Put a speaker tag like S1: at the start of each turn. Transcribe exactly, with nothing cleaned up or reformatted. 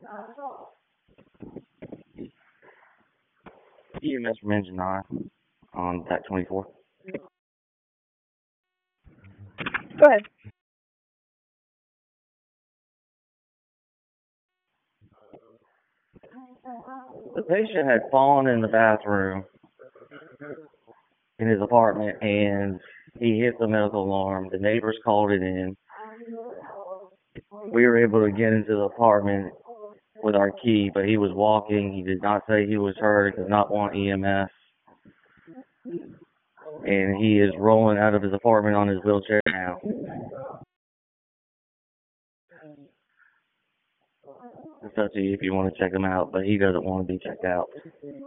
S1: E M S from Engine nine on T A C twenty-four.
S2: Go ahead.
S1: The patient had fallen in the bathroom in his apartment and he hit the medical alarm. The neighbors called it in. We were able to get into the apartment with our key, but he was walking. He did not say he was hurt. He did not want E M S. And he is rolling out of his apartment on his wheelchair now. It's up to you if you want to check him out, but he doesn't want to be checked out.